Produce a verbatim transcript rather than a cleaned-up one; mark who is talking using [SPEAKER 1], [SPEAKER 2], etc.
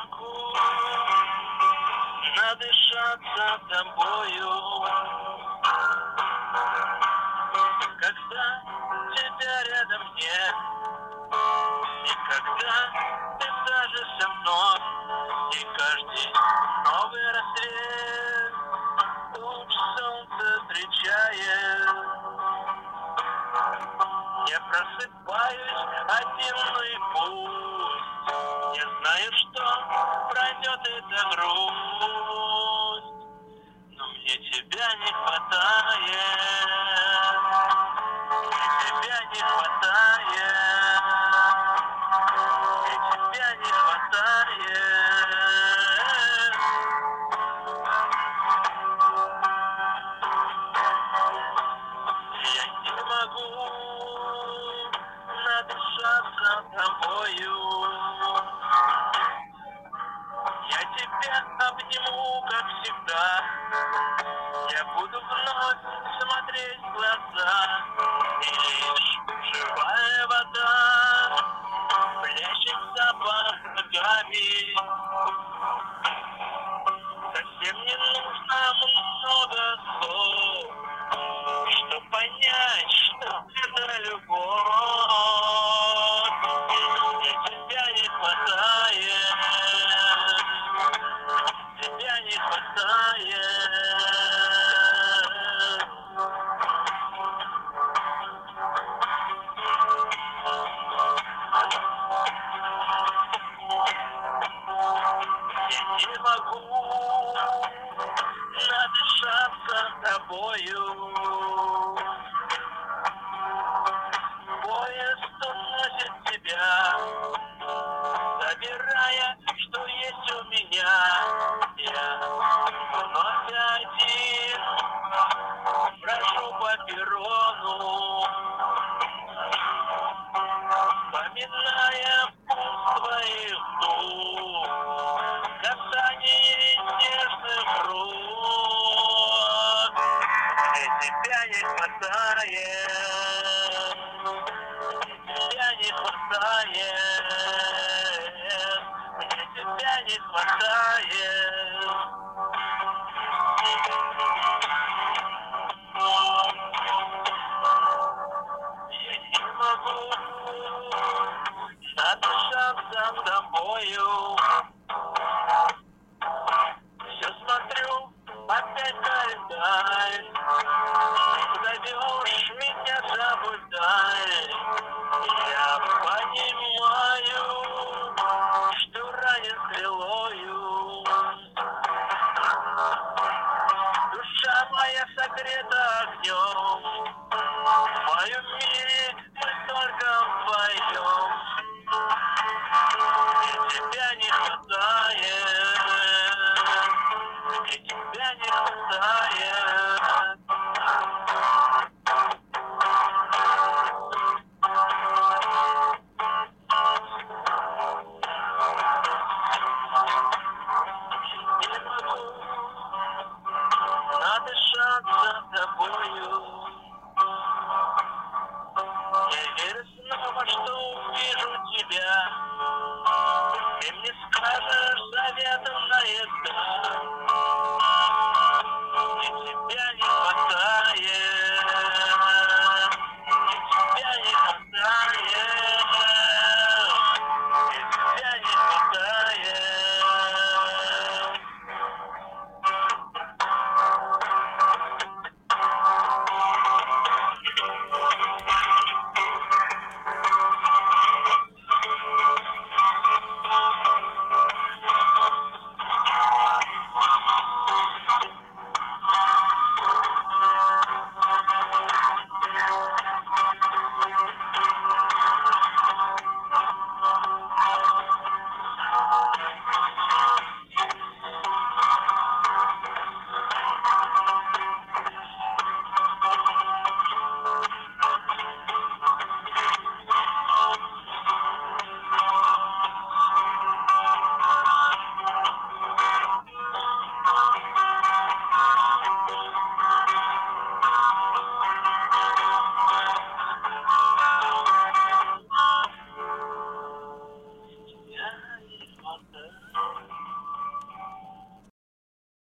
[SPEAKER 1] могу надышаться тобою, когда тебя рядом нет, и когда ты сажешься вновь, и каждый новый рассвет луч солнца встречает. Я просыпаюсь один, ну и пусть. Я знаю, что пройдет эта грусть, но мне тебя не хватает. Мне тебя не хватает. Мне тебя не хватает. Я не могу надышаться тобою. Я тебя обниму, как всегда. Я буду вновь смотреть в глаза, и лишь живая вода плещется под ногами. Совсем не нужно много слов, чтобы понять, что это любовь. Мне тебя не хватает. Тебя не хватает. Я не могу надышаться тобою. Поезд уносит тебя, забирая, что есть у меня. Я вновь один брожу по перрону, вспоминая вкус твоих губ, касание нежных рук. Мне тебя не хватает. Мне тебя не хватает. Мне тебя не хватает. Я не могу надышаться тобою. Все смотрю опять календарь. Зовешь меня забудать. Я понимаю, что ранен стрелою. Душа моя согрета огнем. В моем мире мы только вдвоем. Мне тебя не хватает. Мне тебя не хватает. Не могу надышаться тобою. Я верю снова, что увижу тебя. Ты мне скажешь заветом на язык.